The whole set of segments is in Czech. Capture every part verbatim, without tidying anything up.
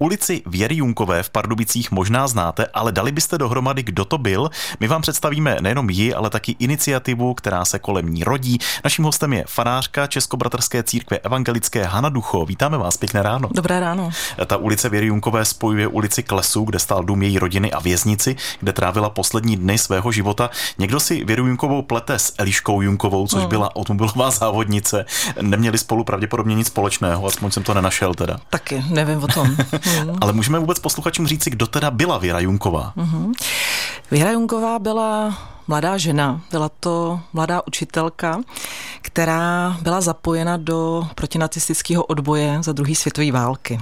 Ulici Věry Junkové v Pardubicích možná znáte, ale dali byste dohromady, kdo to byl? My vám představíme nejenom ji, ale taky iniciativu, která se kolem ní rodí. Naším hostem je farářka Českobratrské církve evangelické Hana Ducho. Vítáme vás, pěkné ráno. Dobré ráno. Ta ulice Věry Junkové spojuje ulici Klesu, kde stál dům její rodiny, a věznici, kde trávila poslední dny svého života. Někdo si Věru Junkovou plete s Eliškou Junkovou, což hmm. byla automobilová závodnice. Neměli spolu pravděpodobně nic společného, aspoň jsem to nenašel teda. Taky nevím o tom. Hmm. Ale můžeme vůbec posluchačům říci, kdo teda byla Věra Junková? Hmm. Věra Junková byla mladá žena, byla to mladá učitelka, která byla zapojena do protinacistického odboje za druhé světové války.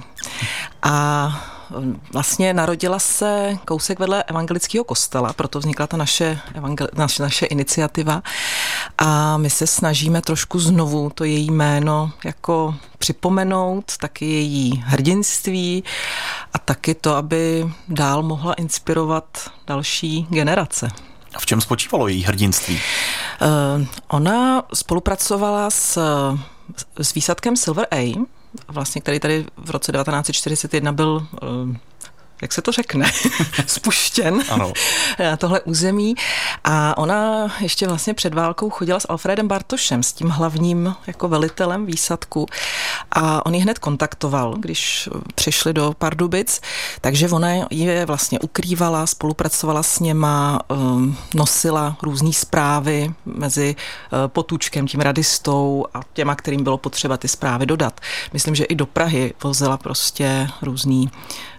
A vlastně narodila se kousek vedle evangelického kostela, proto vznikla ta naše, evangel, naše, naše iniciativa. A my se snažíme trošku znovu to její jméno jako připomenout, taky její hrdinství a taky to, aby dál mohla inspirovat další generace. A v čem spočívalo její hrdinství? Uh, ona spolupracovala s, s výsadkem Silver A, vlastně, který tady v roce devatenáct set čtyřicet jedna byl, uh, jak se to řekne, spuštěn ano. na tohle území. A ona ještě vlastně před válkou chodila s Alfredem Bartošem, s tím hlavním jako velitelem výsadku. A on ji hned kontaktoval, když přišli do Pardubic, takže ona je vlastně ukrývala, spolupracovala s něma, nosila různý zprávy mezi Potůčkem, tím radistou, a těma, kterým bylo potřeba ty zprávy dodat. Myslím, že i do Prahy vozila prostě různý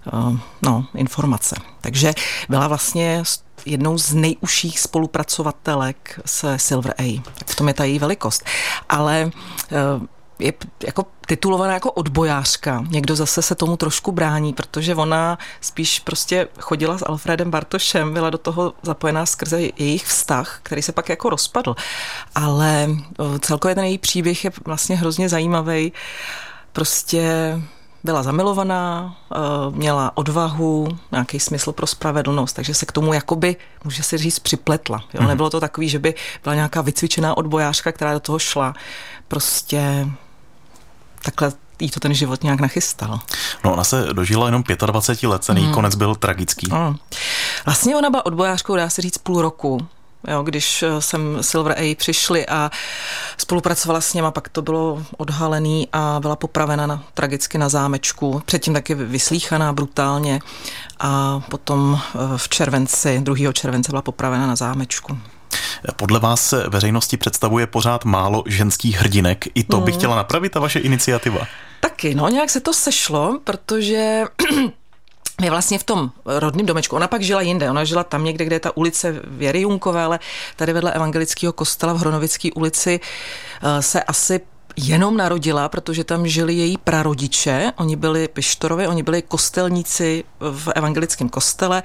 no, informace. Takže byla vlastně jednou z nejužších spolupracovatelek se Silver A. V tom je ta její velikost. Ale je jako titulovaná jako odbojářka. Někdo zase se tomu trošku brání, protože ona spíš prostě chodila s Alfredem Bartošem, byla do toho zapojená skrze jejich vztah, který se pak jako rozpadl. Ale celkově ten její příběh je vlastně hrozně zajímavý. Prostě byla zamilovaná, měla odvahu, nějaký smysl pro spravedlnost, takže se k tomu jakoby, může se říct, připletla. Jo? Nebylo to takový, že by byla nějaká vycvičená odbojářka, která do toho šla. Prostě takhle jí to ten život nějak nachystal. No, ona se dožila jenom dvacet pět let, ten její hmm. konec byl tragický. Hmm. Vlastně ona byla odbojářkou, dá se říct, půl roku. Jo, když jsem Silver A přišli a spolupracovala s něma, pak to bylo odhalený a byla popravena na, tragicky na zámečku. Předtím taky vyslíchaná brutálně a potom v červenci, druhého července byla popravena na zámečku. Podle vás se veřejnosti představuje pořád málo ženských hrdinek. I to by chtěla napravit ta vaše iniciativa? Taky, no, nějak se to sešlo, protože je vlastně v tom rodném domečku. Ona pak žila jinde. Ona žila tam někde, kde je ta ulice Věry Junkové, ale tady vedle evangelického kostela v Hronovické ulici se asi jenom narodila, protože tam žili její prarodiče. Oni byli Pištorovi, oni byli kostelníci v evangelickém kostele.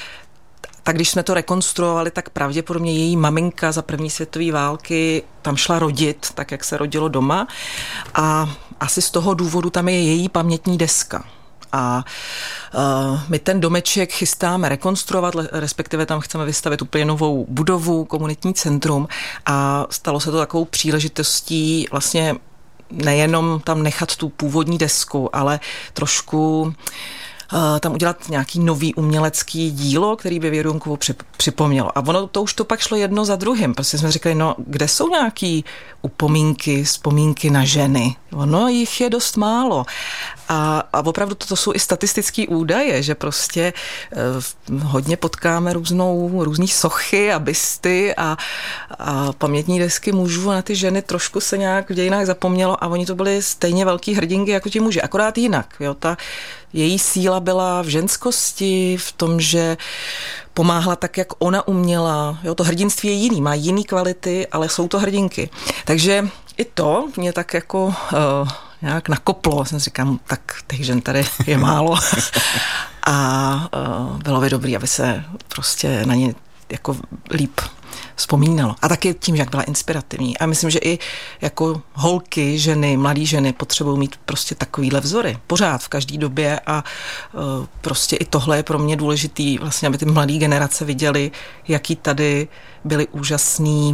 Tak když jsme to rekonstruovali, tak pravděpodobně její maminka za první světové války tam šla rodit, tak jak se rodilo doma. A asi z toho důvodu tam je její pamětní deska. A uh, my ten domeček chystáme rekonstruovat, respektive tam chceme vystavit úplně novou budovu, komunitní centrum, a stalo se to takovou příležitostí vlastně nejenom tam nechat tu původní desku, ale trošku Uh, tam udělat nějaký nový umělecký dílo, který by Věru Junkovou připomnělo. A ono to už to pak šlo jedno za druhým. Prostě jsme říkali, no kde jsou nějaký upomínky, vzpomínky na ženy? Ono jich je dost málo. A, a opravdu to jsou i statistické údaje, že prostě uh, hodně potkáme různou, různý sochy a bysty a, a pamětní desky mužů, a na ty ženy trošku se nějak v dějinách zapomnělo a oni to byli stejně velký hrdinky jako ti muži, akorát jinak. Jo, ta její síla byla v ženskosti, v tom, že pomáhala tak, jak ona uměla. Jo, to hrdinství je jiný, má jiný kvality, ale jsou to hrdinky. Takže i to mě tak jako uh, nějak nakoplo. Jsem si říkám, tak těch žen tady je málo. A uh, bylo by dobrý, aby se prostě na ně jako líp vzpomínalo. A taky tím, jak byla inspirativní. A myslím, že i jako holky, ženy, mladý ženy potřebují mít prostě takovýhle vzory. Pořád, v každé době, a uh, prostě i tohle je pro mě důležitý, vlastně, aby ty mladé generace viděly, jaký tady byly úžasný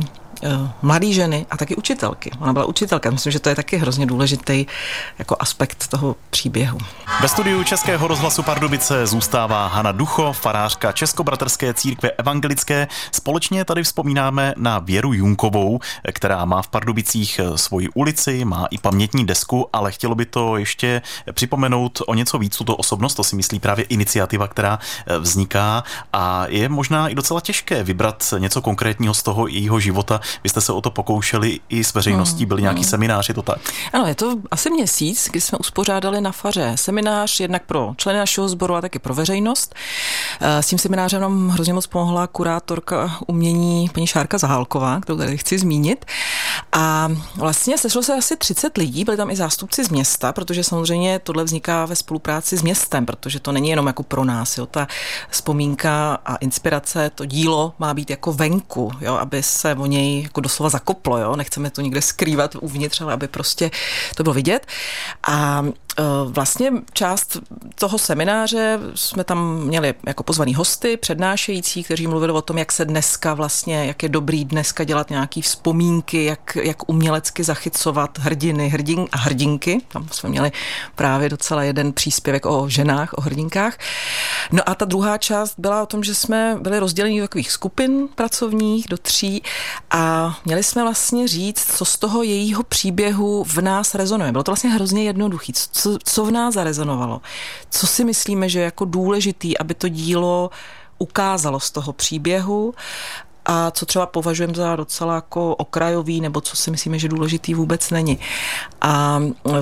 mladé ženy a taky učitelky. Ona byla učitelka. Myslím, že to je taky hrozně důležitý jako aspekt toho příběhu. Ve studiu Českého rozhlasu Pardubice zůstává Hana Ducho, farářka Českobratrské církve evangelické. Společně tady vzpomínáme na Věru Junkovou, která má v Pardubicích svoji ulici, má i pamětní desku, ale chtělo by to ještě připomenout o něco víc tuto osobnost. To si myslí právě iniciativa, která vzniká, a je možná i docela těžké vybrat něco konkrétního z toho jejího života. Vy jste se o to pokoušeli i s veřejností, byly nějaký seminář, je to tak? Ano, je to asi měsíc, kdy jsme uspořádali na faře seminář, jednak pro členy našeho sboru a taky pro veřejnost. S tím seminářem nám hrozně moc pomohla kurátorka umění paní Šárka Zahálková, kterou tady chci zmínit. A vlastně sešlo se asi třicet lidí, byli tam i zástupci z města, protože samozřejmě tohle vzniká ve spolupráci s městem, protože to není jenom jako pro nás, jo, ta vzpomínka a inspirace, to dílo má být jako venku, jo, aby se o něj jako doslova zakoplo, jo, nechceme to někde skrývat uvnitř, ale aby prostě to bylo vidět. A vlastně část toho semináře jsme tam měli jako pozvaný hosty, přednášející, kteří mluvili o tom, jak se dneska vlastně, jak je dobrý dneska dělat nějaký vzpomínky, jak, jak umělecky zachycovat hrdiny, hrdin a hrdinky. Tam jsme měli právě docela jeden příspěvek o ženách, o hrdinkách. No a ta druhá část byla o tom, že jsme byli rozděleni do takových skupin pracovních, do tří, a měli jsme vlastně říct, co z toho jejího příběhu v nás rezonuje. Bylo to vlastně hrozně jednoduchý. Co, co v nás zarezonovalo? Co si myslíme, že je jako důležitý, aby to dílo ukázalo z toho příběhu, a co třeba považujeme za docela jako okrajový, nebo co si myslíme, že důležitý vůbec není. A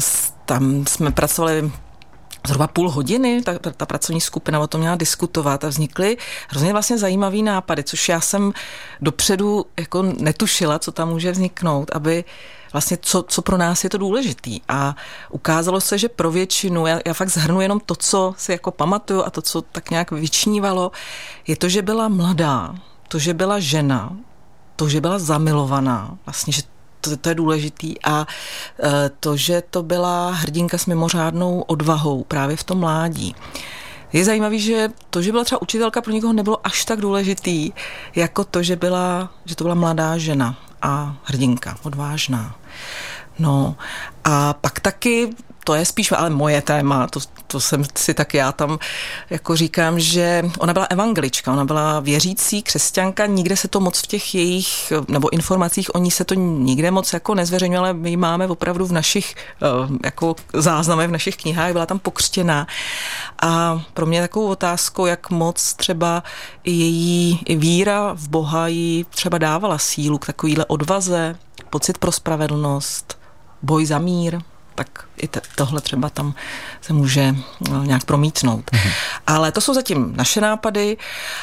tam jsme pracovali zhruba půl hodiny, ta, ta pracovní skupina o tom měla diskutovat a vznikly hrozně vlastně zajímavý nápady, což já jsem dopředu jako netušila, co tam může vzniknout, aby vlastně co, co pro nás je to důležitý. A ukázalo se, že pro většinu, já, já fakt zhrnu jenom to, co si jako pamatuju a to, co tak nějak vyčnívalo, je to, že byla mladá, to, že byla žena, to, že byla zamilovaná, vlastně, že to, to je důležitý, a to, že to byla hrdinka s mimořádnou odvahou právě v tom mládí. Je zajímavý, že to, že byla třeba učitelka, pro někoho nebylo až tak důležitý, jako to, že, byla, že to byla mladá žena a hrdinka, odvážná. No a pak taky, to je spíš ale moje téma, to, to jsem si tak já tam jako říkám, že ona byla evangelička, ona byla věřící křesťanka, nikde se to moc v těch jejich, nebo informacích o ní se to nikde moc jako nezveřejňuje, ale my máme opravdu v našich jako záznamech, v našich knihách, byla tam pokřtěná. A pro mě takovou otázkou, jak moc třeba i její i víra v Boha jí třeba dávala sílu k takovýhle odvaze, pocit pro spravedlnost, boj za mír, tak i te, tohle třeba tam se může nějak promítnout. Mhm. Ale to jsou zatím naše nápady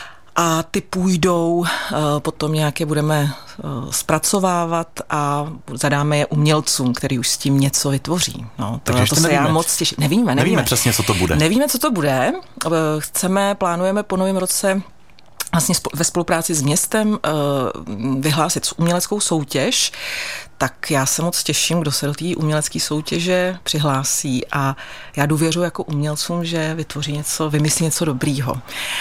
a ty půjdou, potom nějaké budeme zpracovávat a zadáme je umělcům, který už s tím něco vytvoří. No, to, to se nevíme. Já moc těším. Nevíme, nevíme. Nevíme přesně, co to bude. Nevíme, co to bude. Chceme, plánujeme po novém roce vlastně ve spolupráci s městem vyhlásit uměleckou soutěž, tak já se moc těším, kdo se do té umělecké soutěže přihlásí, a já důvěřuji jako umělcům, že vytvoří něco, vymyslí něco dobrýho.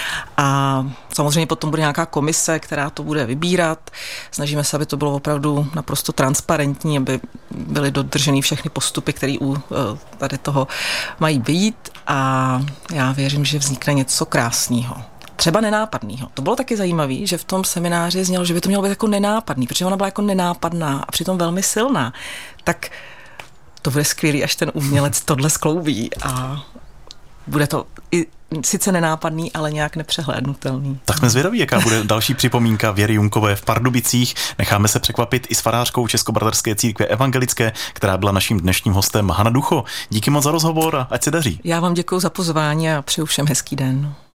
A samozřejmě potom bude nějaká komise, která to bude vybírat. Snažíme se, aby to bylo opravdu naprosto transparentní, aby byly dodrženy všechny postupy, které u tady toho mají být, a já věřím, že vznikne něco krásného. Třeba nenápadného. To bylo taky zajímavé, že v tom semináři znělo, že by to mělo být jako nenápadný, protože ona byla jako nenápadná a přitom velmi silná. Tak to bude skvělý, až ten umělec tohle skloubí, a bude to i sice nenápadný, ale nějak nepřehlédnutelný. Tak jsme zvědaví, jaká bude další připomínka Věry Junkové v Pardubicích. Necháme se překvapit i s farářkou Českobratrské církve evangelické, která byla naším dnešním hostem. Hana Ducho, díky moc za rozhovor a ať se daří. Já vám děkuji za pozvání a přeju všem hezký den.